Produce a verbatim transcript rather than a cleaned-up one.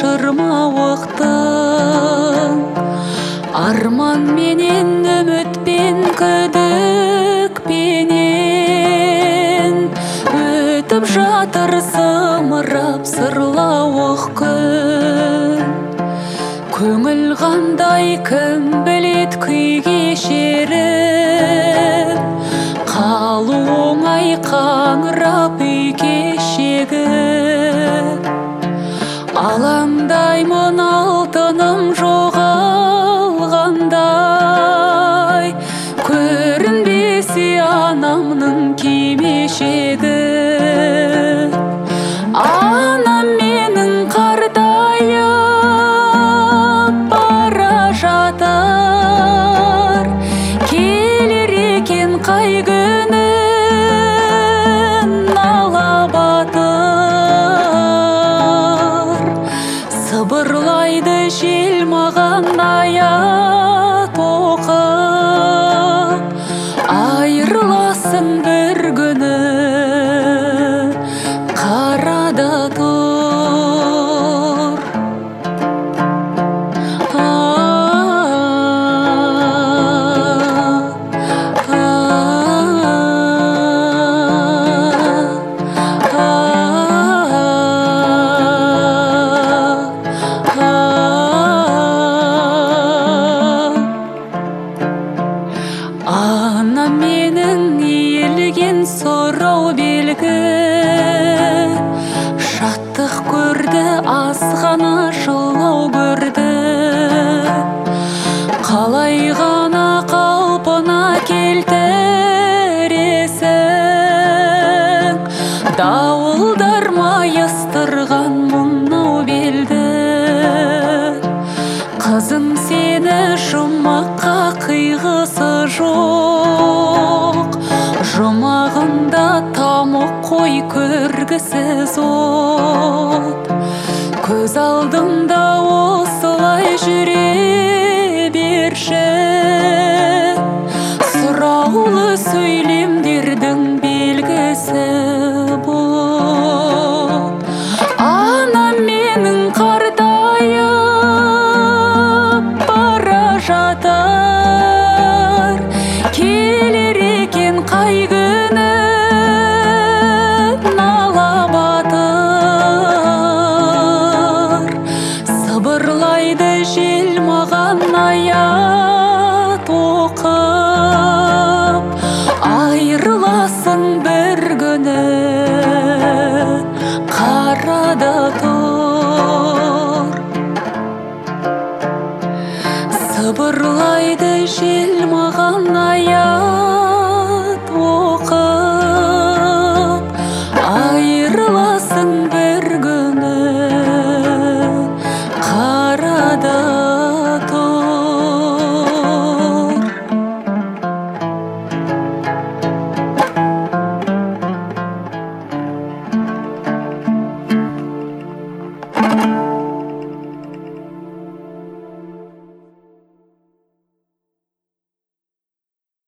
шырмауықтың арман менен үмітпен күдікпенен өтіп жатыр зымырап сырлауық күн. Көңіл қандай кім білет күй кешерін, қалу оңай қаңырап үй кешегі. Алаңдаймын алтыным жоғалғандай, көрінбесе анамның кимешегі. Анам менің қартайып бара жатыр, келер екен қай күнін ала батыр. Сыбырлайды жел маған аят оқып, айырыласың бір күні қарада тұр. Анам менің иілген сұрау белгі, шаттық көрді, азғана жылау көрді. Қалай ғана қалпына келтіресің, дауылдар майыстырған мынау белді. Қызың сені жұмаққа қиғысы жоқ, жұмағында тамық қой көргісіз от. Көз алдымда осылай жүре берші, сұраулы сөйлемдердің белгісі бұл. Анам менің қартайып